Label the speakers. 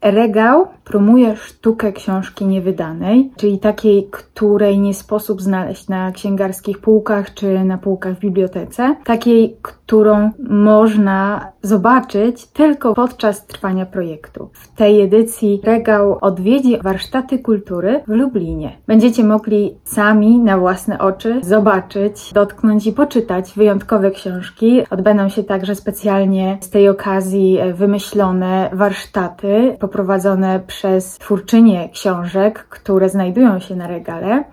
Speaker 1: Regał promuje sztukę książki niewydanej, czyli takiej, której nie sposób znaleźć na księgarskich półkach czy na półkach w bibliotece. Takiej, którą można zobaczyć tylko podczas trwania projektu. W tej edycji regał odwiedzi warsztaty kultury w Lublinie. Będziecie mogli sami na własne oczy zobaczyć, dotknąć i poczytać wyjątkowe książki. Odbędą się także specjalnie z tej okazji wymyślone warsztaty poprowadzone przez twórczynie książek, które znajdują się na regale.